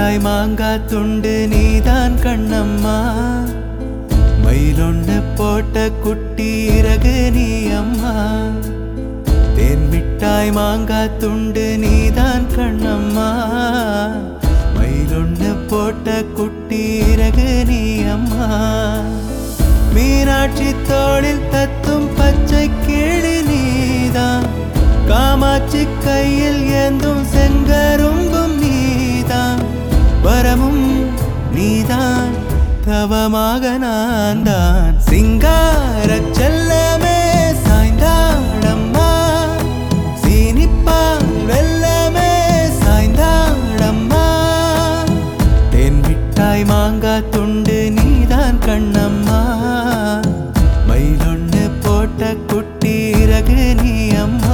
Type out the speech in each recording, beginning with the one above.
மிட்டாய் மாங்காய் துண்டு நீதான் கண்ணம்மா மயிலொன்னு போட்ட குட்டி இறகு நீ அம்மா தேன் மிட்டாய் மாங்காய் துண்டு நீதான் கண்ணம்மா மயிலொன்னு போட்ட குட்டி இறகு நீ அம்மா மீனாட்சி தோளில் தத்தும் பச்சை கிளி நீதான் காமாட்சி கையில் ஏந்தும் செங்கரும்பும் நீதான் வரமும் நீதான் தவமாக நான் தான் சிங்கார செல்லமே சாய்ந்தாடம்மா சீனிப்பால் வெல்லமே சாய்ந்தாடம்மா தேன் மிட்டாய் மாங்காய் துண்டு நீதான் கண்ணம்மா மயிலொன்னு போட்ட குட்டி இறகு நீ அம்மா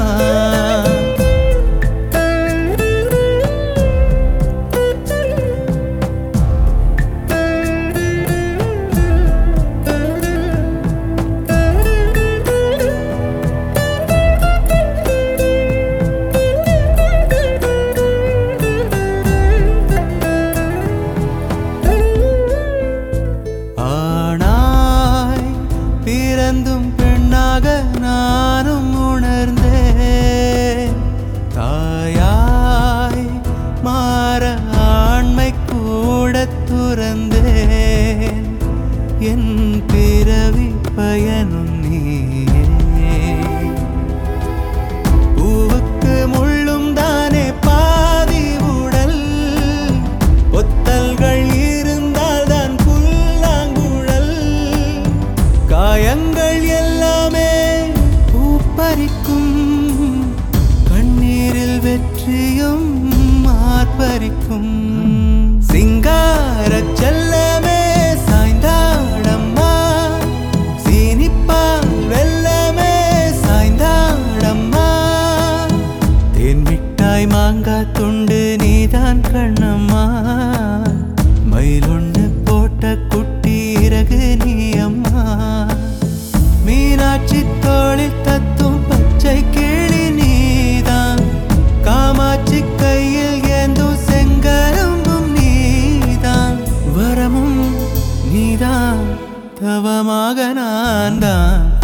பிறந்தும் பெண்ணாக நானும் உணர்ந்தேன் தாயாய் மாற ஆண்மை கூட துறந்தேன் என் பிறவி பயனும் நீயே பூவுக்கு முள்ளும் தானே பாதி உடல் ஒத்தல்கள் இருந்தால் தான் புல்லாங்குழல் காயங்கள் எல்லாமே பூப்பறிக்கும் கண்ணீரில் வெற்றியும் மார்பறிக்கும் சிங்கார செல்லமே சாய்ந்தாடம்மா சீனிப்பால் வெல்லமே சாய்ந்தாடம்மா தேன் மிட்டாய் மாங்காய் துண்டு நீதான் கண்ணம்மா மயிலொன்னு போட்ட குட்டி இறகு நீ அம்மா மீனாட்சி தோளில் தத்தும் பச்சை கிளி நீதான் காமாட்சி கையில் ஏந்தும் செங்கரும்பும் நீதான் வரமும் நீதான் தவமாக நான் தான்